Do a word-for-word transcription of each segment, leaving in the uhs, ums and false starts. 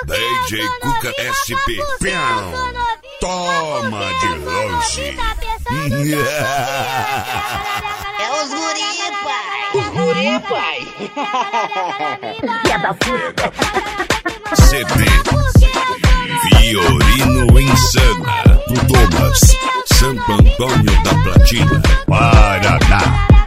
D J Cuca S P. Toma de longe. É os guri, pai. Os guri, pai. C D Fiorino Insana do Thomas, Santo Antônio da Platina, Paraná.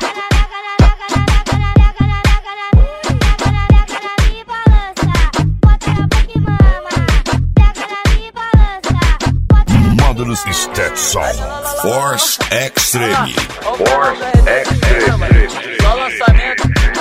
Módulos Stetson Force Extreme. Force Extreme. Só lançamento.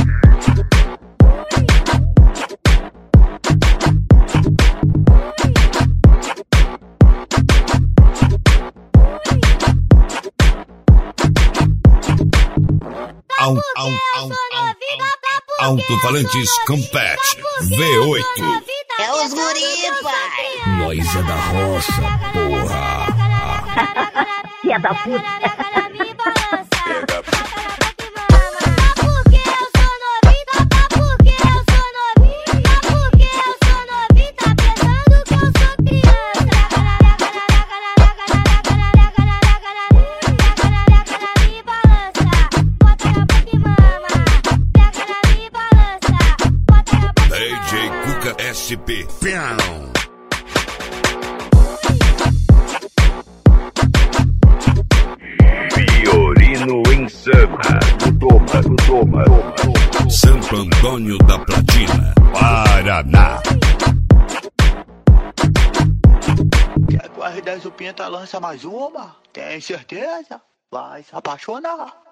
Au, au, au, au, Alto-falantes Compact V oito. É os guri, pai. Nós é da roça, porra. Filha da puta. D J Cuca S P. Fiorino Insana do Thomas, do Thomas, Santo Antônio da Platina, Paraná. Quer guardar o Pinta lança mais uma? Tem certeza? Vai se apaixonar.